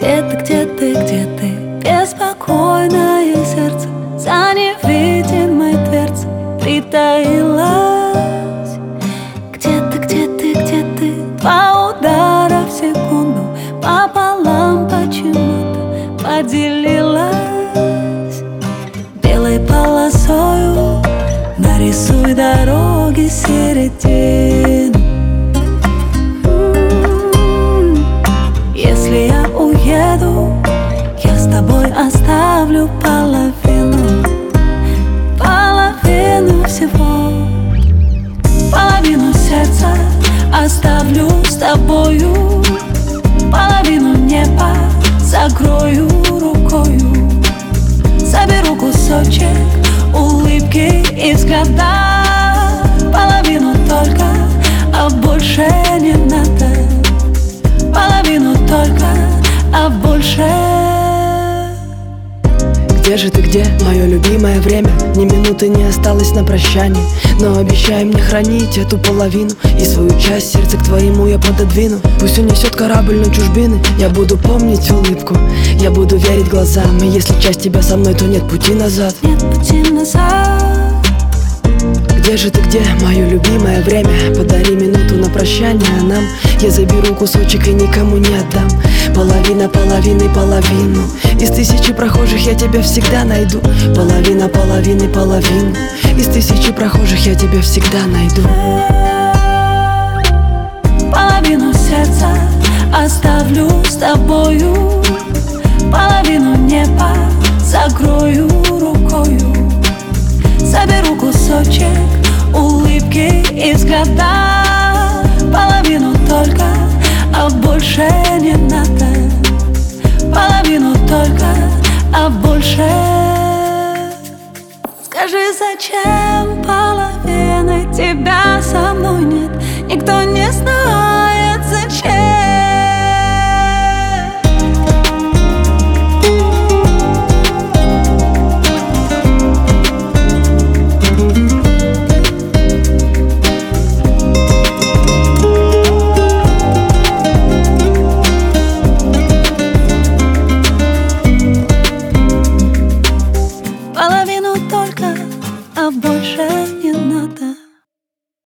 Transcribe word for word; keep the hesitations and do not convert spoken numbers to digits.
Где ты, где ты, где ты? Беспокойное сердце за невидимой дверцей притаилась. Где ты, где ты, где ты? Два удара в секунду пополам почему-то поделилась. Белой полосою нарисуй дороги середину. Если я уеду, я с тобой оставлю половину, половину всего. Половину сердца оставлю с тобою, половину неба закрою рукою. Заберу кусочек улыбки и взгляда, половину только, а больше не надо. Половину только, а больше. Где же ты, где, мое любимое время? Ни минуты не осталось на прощание, но обещай мне хранить эту половину, и свою часть сердца к твоему я пододвину. Пусть унесет корабль на чужбины, я буду помнить улыбку, я буду верить глазам. И если часть тебя со мной, то нет пути назад. Нет пути назад. Где же ты, где, мое любимое время? Подари минуту на прощание нам. Я заберу кусочек и никому не отдам. Половина половины половину. Из тысячи прохожих я тебя всегда найду. Половина половины половину. Из тысячи прохожих я тебя всегда найду. Половину сердца оставлю с тобою, половину неба закрою рукою. Заберу кусочек улыбки и взгляда, половину только, а больше не надо. Половину только, а больше. Скажи, зачем половина тебя со мной?